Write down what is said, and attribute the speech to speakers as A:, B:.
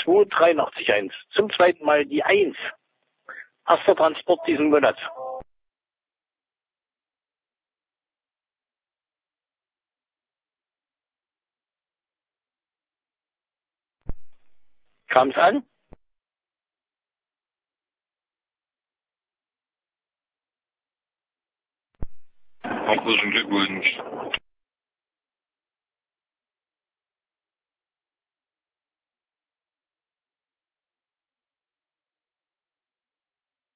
A: 283.1. Zum zweiten Mal die 1. Erster Transport diesen Monat. Kam's an?
B: Herzlichen Glückwunsch.